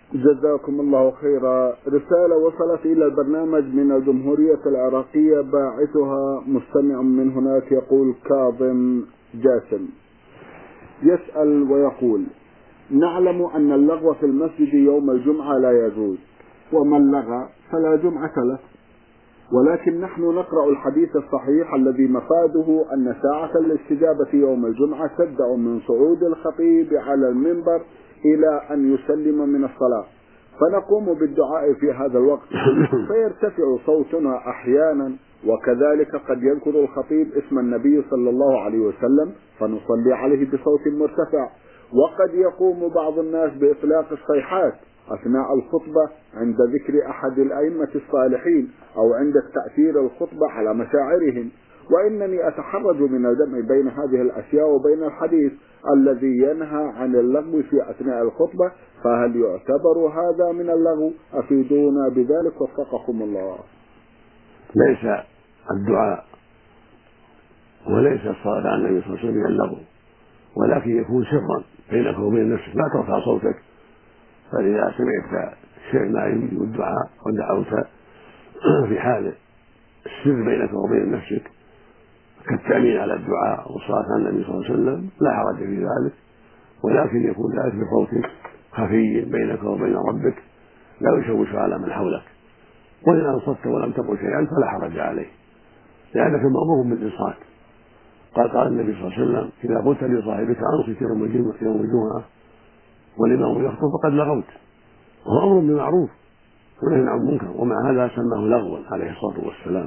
جزاكم الله خيرا. رسالة وصلت إلى البرنامج من الجمهورية العراقية، باعثها مستمع من هناك يقول كاظم جاسم، يسأل ويقول: نعلم أن اللغو في المسجد يوم الجمعة لا يجوز، ومن لغى فلا جمعة له، ولكن نحن نقرأ الحديث الصحيح الذي مفاده أن ساعة الاستجابة يوم الجمعة تبدأ من صعود الخطيب على المنبر إلى أن يسلم من الصلاة، فنقوم بالدعاء في هذا الوقت، فيرتفع صوتنا أحيانا، وكذلك قد يذكر الخطيب اسم النبي صلى الله عليه وسلم فنصلي عليه بصوت مرتفع، وقد يقوم بعض الناس بإطلاق الصيحات أثناء الخطبة عند ذكر أحد الأئمة الصالحين أو عند تأثير الخطبة على مشاعرهم، وإنني أتحرج من الجمع بين هذه الأشياء وبين الحديث الذي ينهى عن اللغو في أثناء الخطبة، فهل يعتبر هذا من اللغو؟ أفيدونا بذلك وفقكم الله. ليس الدعاء وليس الصلاة على النبي صلى الله عليه وسلم من اللغو، ولكن يكون سرا بينك وبين نفسك، لا ترفع صوتك. فإذا سمعت شيء ما يجب الدعاء ودعوت في حال السر بينك وبين نفسك كالتأمين على الدعاء والصلاة على النبي صلى الله عليه وسلم لا حرج في ذلك، ولكن يكون ذلك بصوت خفي بينك وبين ربك لا يشوش على من حولك. وإن أنصت ولم تقل شيئا فلا حرج عليه، لأنك مأمور بالإنصات. قال النبي صلى الله عليه وسلم: إذا قلت لصاحبك أنصت يوم الجمعة والإمام يخطب فقد لغوت، وهو أمر بمعروف ونهي عن منكر، ومع هذا سماه لغوا عليه الصلاة والسلام.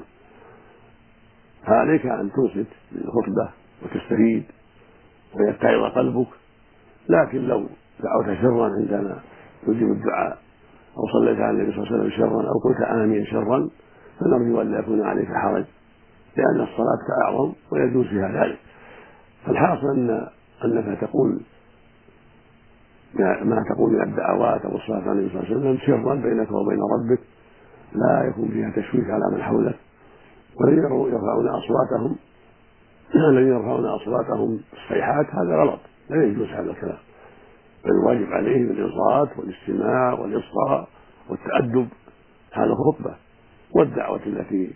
فعليك أن تنصت للخطبة وتستفيد ويتعظ قلبك، لكن لو دعوت شرا عندما تجيب الدعاء أو صليت على النبي صلى الله عليه وسلم شرا أو قلت آمين شرا فنرجو أن لا يكون عليك حرج، لأن الصلاة أعظم ويجوز فيها ذلك. فالحاصل أنك تقول ما تقول من الدعوات أو الصلاة على النبي صلى الله عليه وسلم سرا بينك وبين ربك، لا يكون فيها تشويش على من حولك. والذين يرفعون أصواتهم الصيحات هذا غلط، لا يجوز هذا الكلام، بل الواجب عليهم الإنصات والاستماع والإصغاء والتأدب حال الخطبة، والدعوة التي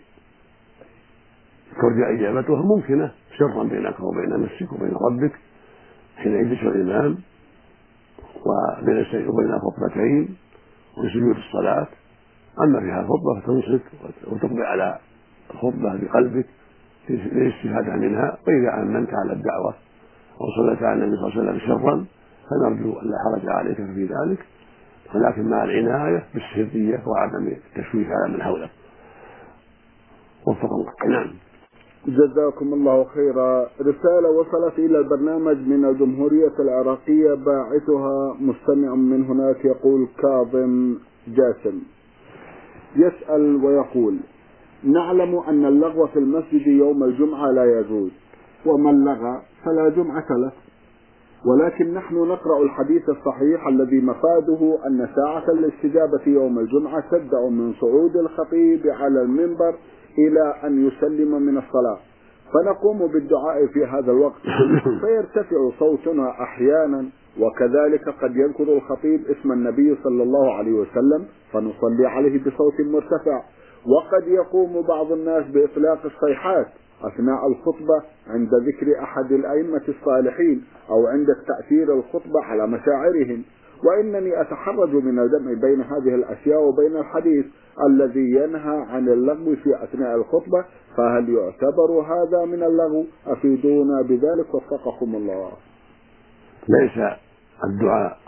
ترجى إجابتها ممكنة سرا بينك وبين نفسك وبين ربك حين يجلس الإمام وبين الخطبتين وسجود الصلاة. أما فيها الخطبة فتنصت وتقضي على الخطبة بقلبك للاستفادة منها، وإذا أمنت على الدعوة وصلت على النبي صلى الله عليه وسلم شرا فنرجو أن لا حرج عليك في ذلك، ولكن مع العناية بالسرية وعدم التشويش على من حولك. وفق الله. نعم. جزاكم الله خيرا. رسالة وصلت إلى البرنامج من الجمهورية العراقية، باعثها مستمع من هناك يقول كاظم جاسم، يسأل ويقول: نعلم أن اللغو في المسجد يوم الجمعة لا يجوز، ومن لغى فلا جمعة له، ولكن نحن نقرأ الحديث الصحيح الذي مفاده أن ساعة الاستجابة يوم الجمعة تبدأ من صعود الخطيب على المنبر إلى أن يسلم من الصلاة، فنقوم بالدعاء في هذا الوقت، فيرتفع صوتنا أحيانا، وكذلك قد يذكر الخطيب اسم النبي صلى الله عليه وسلم فنصلي عليه بصوت مرتفع، وقد يقوم بعض الناس بإطلاق الصيحات أثناء الخطبة عند ذكر أحد الأئمة الصالحين أو عند تأثير الخطبة على مشاعرهم، وإنني أتحرج من الجمع بين هذه الأشياء وبين الحديث الذي ينهى عن اللغو في أثناء الخطبة، فهل يعتبر هذا من اللغو؟ أفيدونا بذلك وفقكم الله. ليس الدعاء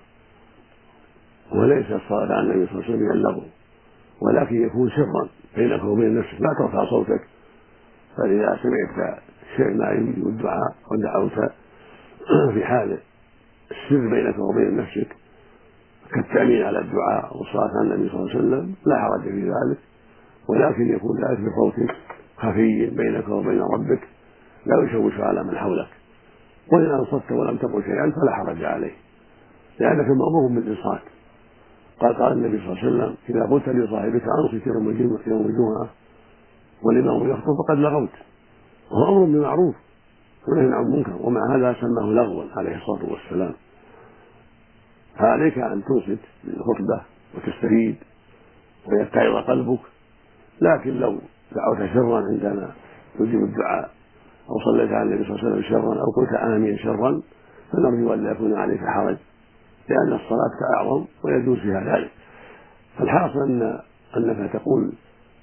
وليس الصلاة على النبي صلى الله عليه وسلم من اللغو، ولكن يكون سرا بينك وبين نفسك، لا ترفع صوتك. فإذا سمعت شيء ما يجب الدعاء ودعوت في حال السر بينك وبين نفسك كالتأمين على الدعاء والصلاة على النبي صلى الله عليه وسلم لا حرج في ذلك، ولكن يكون ذلك بصوت خفي بينك وبين ربك لا يشوش على من حولك. وإن أنصت ولم تقل شيئا فلا حرج عليه، لأنك مأمور بالإنصات. قال النبي صلى الله عليه وسلم: إذا قلت لصاحبك أنصت يوم الجمعة والإمام يخطب فقد لغوت، وهو أمر بمعروف ونهي عن منكر، ومع هذا سماه لغوا عليه الصلاة والسلام. فعليك أن تنصت للخطبة وتستفيد ويتعظ قلبك. لكن لو دعوت شرا عندما تجيب الدعاء أو صليت على النبي صلى الله عليه وسلم شرا أو قلت آمين شرا فنرجو أن لا يكون عليك حرج، لأن الصلاة أعظم ويجوز فيها ذلك. فالحاصل أنك تقول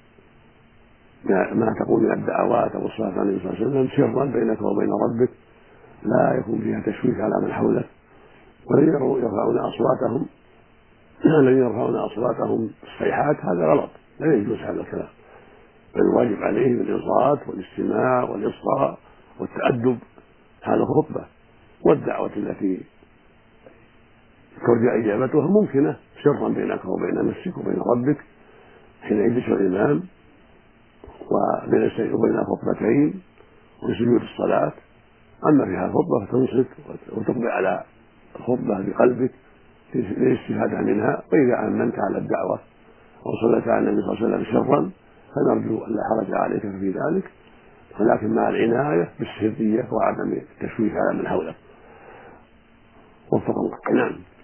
ما تقول من الدعوات أو الصلاة على النبي صلى الله عليه وسلم شرا بينك وبين ربك، لا يكون فيها تشويش على من حولك. والذين يرفعون أصواتهم الصيحات هذا غلط، لا يجوز هذا الكلام، بل الواجب عليهم الإنصات والاستماع والإصغاء والتأدب. هذا خطبة. والدعوة التي ترجى إجابتها ممكنة سرا بينك وبين نفسك وبين ربك حين يجلس الإمام وبين خطبتين وسجود الصلاة. أما فيها الخطبة فتنصت وتقبل على الخطبة بقلبك للاستفادة منها. وإذا أمنت على الدعوة أو صليت على النبي صلى الله عليه وسلم شرا فنرجو أن لا حرج عليك في ذلك، ولكن مع العناية بالسرية وعدم التشويش على من حولك. وفق الله. نعم.